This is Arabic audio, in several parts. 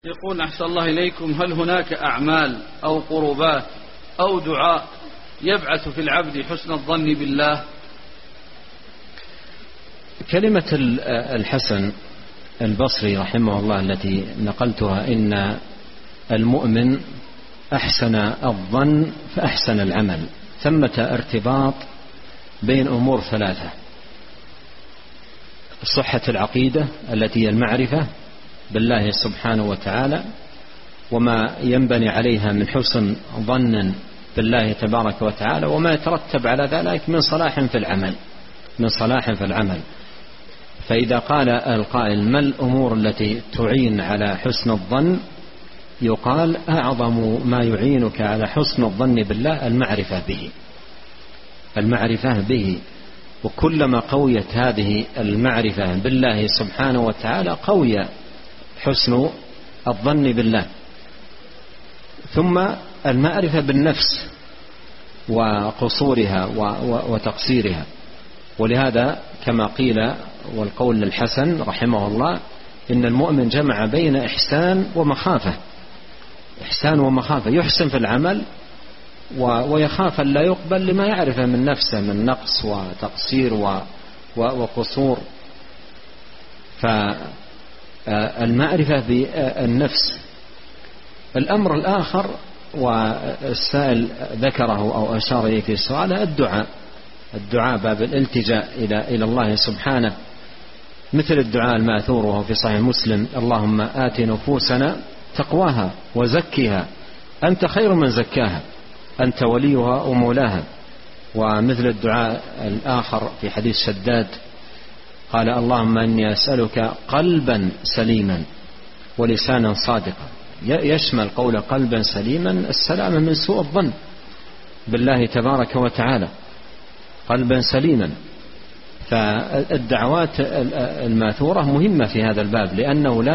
يقول أحسن الله إليكم، هل هناك أعمال أو قربات أو دعاء يبعث في العبد حسن الظن بالله؟ كلمة الحسن البصري رحمه الله التي نقلتها، إن المؤمن أحسن الظن فأحسن العمل، ثمة ارتباط بين أمور ثلاثة: صحة العقيدة التي هي المعرفة بالله سبحانه وتعالى وما ينبني عليها من حسن ظن بالله تبارك وتعالى، وما يترتب على ذلك من صلاح في العمل. فإذا قال القائل: ما الأمور التي تعين على حسن الظن؟ يقال: أعظم ما يعينك على حسن الظن بالله المعرفة به، وكلما قويت هذه المعرفة بالله سبحانه وتعالى قوي حسن الظن بالله. ثم المعرفة بالنفس وقصورها وتقصيرها، ولهذا كما قيل والقول الحسن رحمه الله: إن المؤمن جمع بين إحسان ومخافة، يحسن في العمل ويخاف أن لا يقبل لما يعرفه من نفسه من نقص وتقصير وقصور. فالمعرفة بالنفس. الأمر الآخر والسائل ذكره أو أشار إليه في السؤال: الدعاء باب الالتجاء إلى الله سبحانه، مثل الدعاء الماثور وهو في صحيح مسلم: اللهم آت نفوسنا تقواها وزكها أنت خير من زكاها أنت وليها ومولاها. ومثل الدعاء الآخر في حديث شداد قال: اللهم إني أسألك قلبا سليما ولسانا صادقا، يشمل قول قلبا سليما السلامة من سوء الظن بالله تبارك وتعالى، قلبا سليما. فالدعوات الماثورة مهمة في هذا الباب، لأنه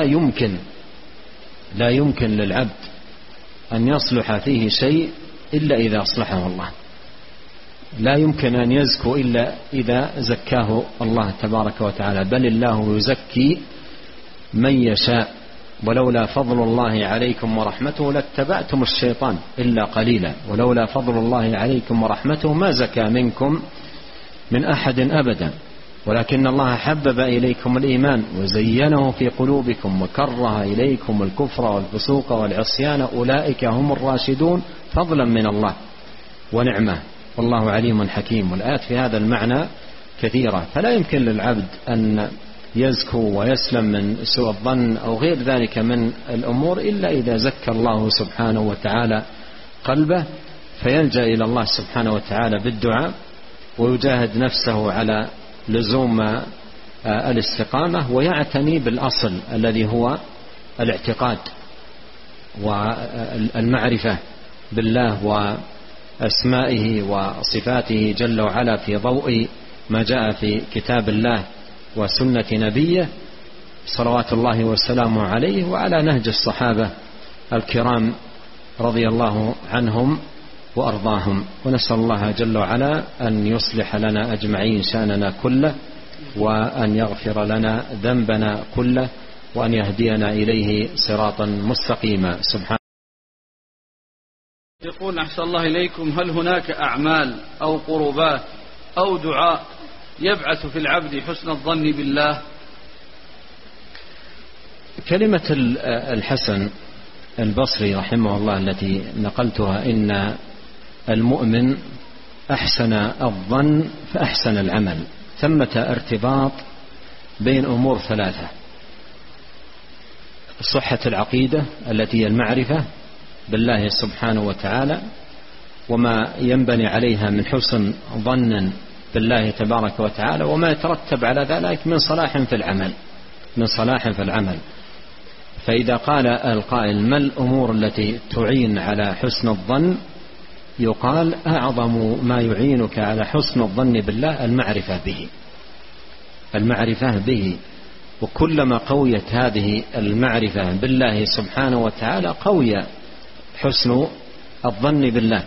لا يمكن للعبد أن يصلح فيه شيء إلا إذا أصلحه الله، لا يمكن أن يزكو إلا إذا زكاه الله تبارك وتعالى، بل الله يزكي من يشاء، ولولا فضل الله عليكم ورحمته لاتبعتم الشيطان إلا قليلا، ولولا فضل الله عليكم ورحمته ما زكى منكم من أحد أبدا، ولكن الله حبب إليكم الإيمان وزينه في قلوبكم وكره إليكم الكفر والفسوق والعصيان أولئك هم الراشدون فضلا من الله ونعمة والله عليم حكيم. والآيات في هذا المعنى كثيرة، فلا يمكن للعبد أن يزكو ويسلم من سوء الظن أو غير ذلك من الأمور إلا إذا زكى الله سبحانه وتعالى قلبه، فيلجأ إلى الله سبحانه وتعالى بالدعاء ويجاهد نفسه على لزوم الاستقامة، ويعتني بالأصل الذي هو الاعتقاد والمعرفة بالله وأسمائه وصفاته جل وعلا في ضوء ما جاء في كتاب الله وسنة نبيه صلوات الله وسلامه عليه وعلى نهج الصحابة الكرام رضي الله عنهم وأرضاهم. ونسأل الله جل وعلا أن يصلح لنا أجمعين شأننا كله، وأن يغفر لنا ذنبنا كله، وأن يهدينا إليه صراطا مستقيما. سبحانه. يقول أحسن الله إليكم، هل هناك أعمال أو قربات أو دعاء يبعث في العبد حسن الظن بالله؟ كلمة الحسن البصري رحمه الله التي نقلتها: إن المؤمن أحسن الظن فأحسن العمل، ثمة ارتباط بين أمور ثلاثة: صحة العقيدة التي هي المعرفة بالله سبحانه وتعالى وما ينبني عليها من حسن ظن بالله تبارك وتعالى، وما يترتب على ذلك من صلاح في العمل. فإذا قال القائل: ما الأمور التي تعين على حسن الظن؟ يقال: أعظم ما يعينك على حسن الظن بالله المعرفة به، وكلما قويت هذه المعرفة بالله سبحانه وتعالى قوي حسن الظن بالله.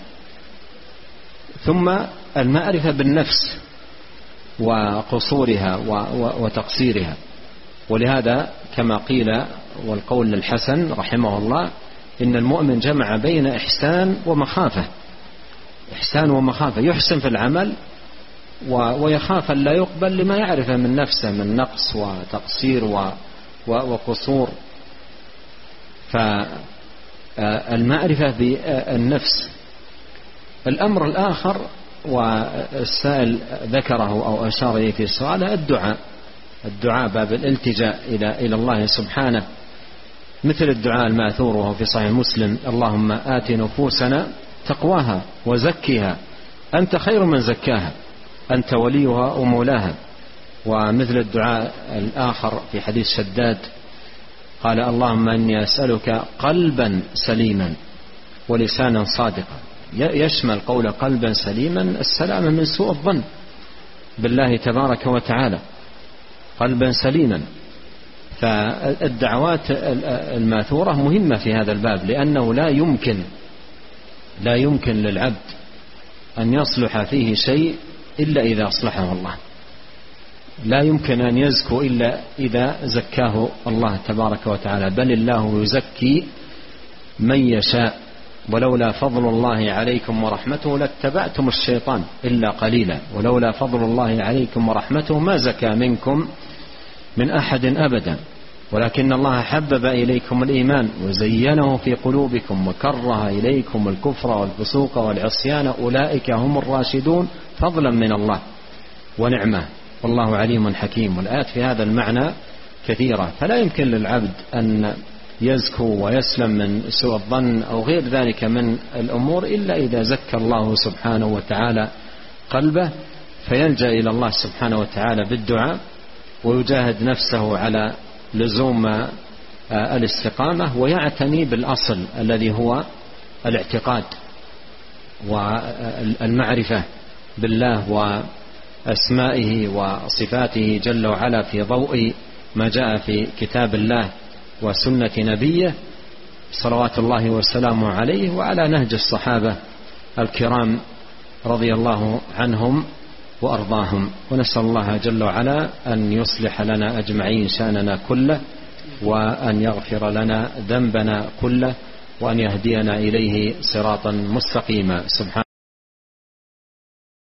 ثم المعرفة بالنفس وقصورها وتقصيرها، ولهذا كما قيل والقول الحسن رحمه الله إن المؤمن جمع بين إحسان ومخافة، إحسان ومخافة، يحسن في العمل ويخاف أن لا يقبل لما يعرفه من نفسه من نقص وتقصير وقصور. فالمعرفة بالنفس. الأمر الآخر والسائل ذكره أو أشار إليه في سؤاله الدعاء باب الالتجاء إلى الله سبحانه، مثل الدعاء الماثور وهو في صحيح مسلم: اللهم آت نفوسنا تقواها وزكها أنت خير من زكاها أنت وليها ومولاها. ومثل الدعاء الآخر في حديث شداد قال: اللهم إني أسألك قلبا سليما ولسانا صادقا، يشمل قول قلبا سليما السلامة من سوء الظن بالله تبارك وتعالى، قلبا سليما. فالدعوات الماثورة مهمة في هذا الباب، لأنه لا يمكن للعبد أن يصلح فيه شيء إلا إذا أصلحه الله، لا يمكن أن يزكو إلا إذا زكاه الله تبارك وتعالى، بل الله يزكي من يشاء، ولولا فضل الله عليكم ورحمته لاتبعتم الشيطان إلا قليلا، ولولا فضل الله عليكم ورحمته ما زكى منكم من أحد أبدا، ولكن الله حبب إليكم الإيمان وزينه في قلوبكم وكره إليكم الكفر والفسوق والعصيان أولئك هم الراشدون فضلا من الله ونعمة والله عليم حكيم. والآيات في هذا المعنى كثيرة، فلا يمكن للعبد أن يزكو ويسلم من سوء الظن أو غير ذلك من الأمور إلا إذا زكى الله سبحانه وتعالى قلبه، فيلجأ إلى الله سبحانه وتعالى بالدعاء ويجاهد نفسه على لزوم الاستقامة، ويعتني بالأصل الذي هو الاعتقاد والمعرفة بالله وأسمائه وصفاته جل وعلا في ضوء ما جاء في كتاب الله وسنة نبيه صلوات الله وسلامه عليه وعلى نهج الصحابة الكرام رضي الله عنهم وأرضاهم. ونسأل الله جل وعلا أن يصلح لنا أجمعين شأننا كله، وأن يغفر لنا ذنبنا كله، وأن يهدينا إليه صراطا مستقيما. سبحانه